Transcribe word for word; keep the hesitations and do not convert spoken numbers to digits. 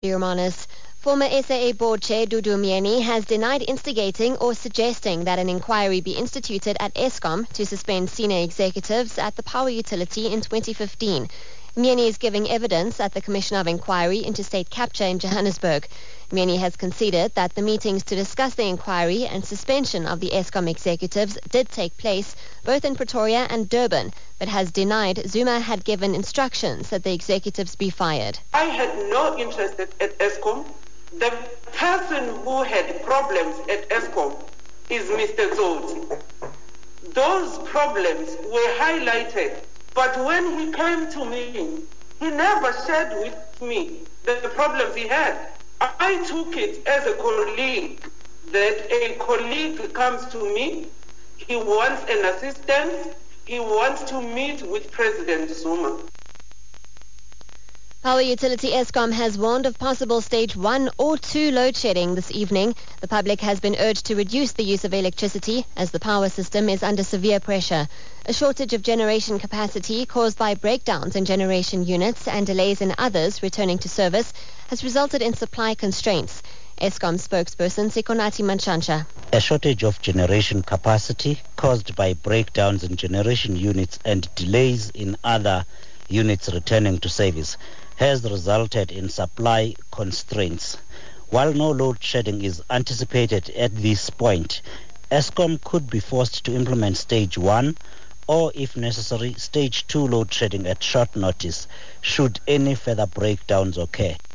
Romanus. Former S A A Board Chair Dudu Myeni has denied instigating or suggesting that an inquiry be instituted at Eskom to suspend senior executives at the power utility in twenty fifteen. Myeni is giving evidence at the Commission of Inquiry into State Capture in Johannesburg. Myeni has conceded that the meetings to discuss the inquiry and suspension of the Eskom executives did take place both in Pretoria and Durban, but has denied Zuma had given instructions that the executives be fired. I had no interest at, at Eskom. The person who had problems at Eskom is Mister Zoti. Those problems were highlighted, but when he came to me, he never shared with me the problems he had. I took it as a colleague, that a colleague comes to me, he wants an assistance, he wants to meet with President Zuma. Power utility Eskom has warned of possible stage one or two load shedding this evening. The public has been urged to reduce the use of electricity as the power system is under severe pressure. A shortage of generation capacity caused by breakdowns in generation units and delays in others returning to service has resulted in supply constraints. Eskom spokesperson Sikonati Manchansha. A shortage of generation capacity caused by breakdowns in generation units and delays in other units returning to service has resulted in supply constraints. While no load shedding is anticipated at this point, Eskom could be forced to implement stage one or, if necessary, stage two load shedding at short notice should any further breakdowns occur.